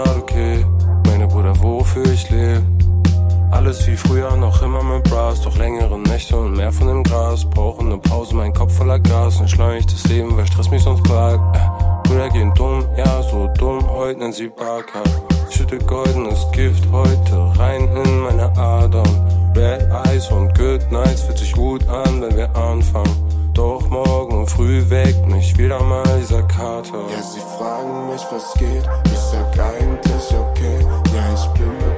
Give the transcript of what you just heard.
grad okay. Meine Bruder, wofür ich lebe. Alles wie früher, noch immer mit Bras. Doch längere Nächte und mehr von dem Gras. Brauche ne Pause, mein Kopf voller Gas. Entschleunigtes Leben, weil Stress mich sonst plagt. Brüder gehen dumm, ja so dumm. Heute nennen sie Barker. Schütte goldenes Gift heute rein in meine Adern. Red Eyes und Good Nights fühlt sich gut an, wenn wir anfangen. Doch morgen früh weckt mich wieder mal dieser Kater. Ja, sie fragen mich, was geht. Ich sag eigentlich okay. Ja, ich bin mit